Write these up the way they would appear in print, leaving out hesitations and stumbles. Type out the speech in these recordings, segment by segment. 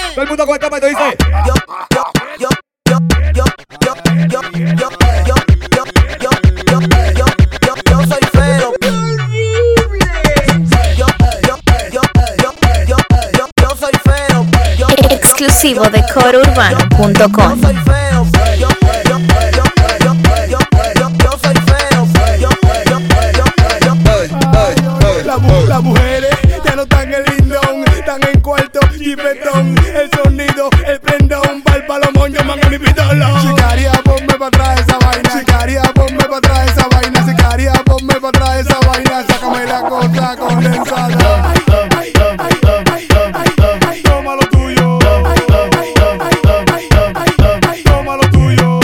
Todo el mundo con el cama y te dice: yo soy feo. Yo soy feo. Exclusivo de corourbano.com. Yo soy feo. Las mujeres ya no están en lindón, están en cuarto y betón. El sonido, el prendón, pa'l palomón, llaman a mi pistola. Sicaria, ponme pa' atrás esa vaina. Sicaria, ponme pa' atrás esa vaina. Sicaria, ponme pa' atrás esa vaina. Sácame la cosa condensada. Toma lo tuyo. Toma lo tuyo.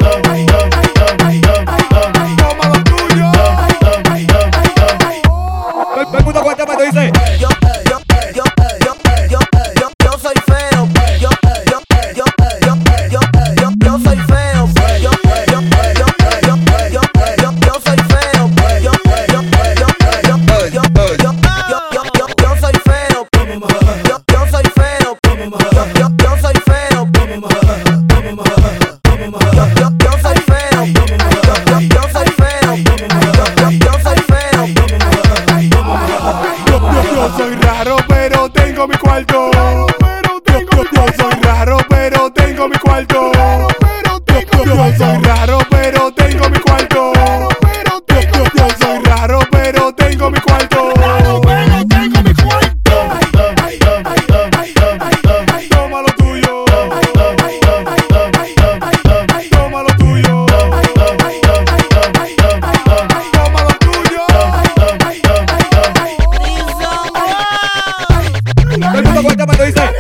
Toma lo tuyo. todo el mundo con el cama y te dice: Yo soy feo. Yo soy feo. Yo soy feo. Yo soy feo. Yo soy feo. Yo soy feo. Yo soy feo. Yo soy feo. Yo soy feo. Yo soy raro, pero tengo mi cuarto. Yo soy raro, pero tengo mi cuarto. Yo soy raro, pero tengo mi cuarto. Yo soy raro, pero tengo mi cuarto. Toma lo tuyo. Toma lo tuyo. Toma lo tuyo. todo el mundo con el cama y te dice: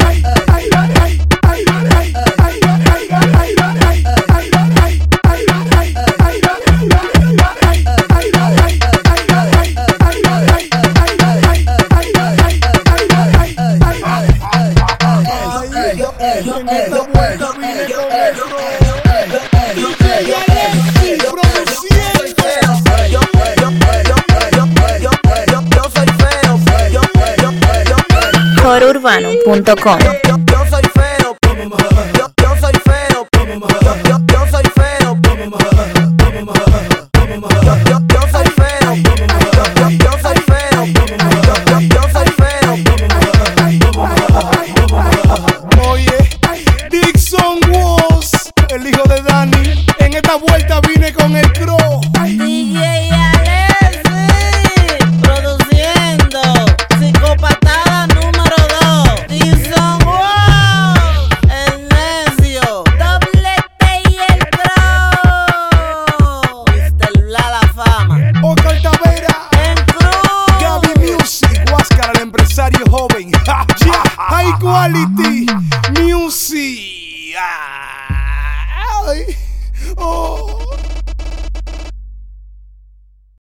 corourbano.com. Yo soy feo. Yo soy feo. Yo soy feo. Yo soy feo. Yo soy feo. Yo soy feo. Oye, Dixon Walls, el hijo de Dani. En esta vuelta vine con el Cro. DJ Alexis, produciendo Psicopatada número 2. Dixon Walls, el necio, Doble T y el Pro. Mr. La Fama. Oscar Tavera, En Cruz. Gaby Music, Huáscara, el empresario joven. High Quality Music. Ay, oh.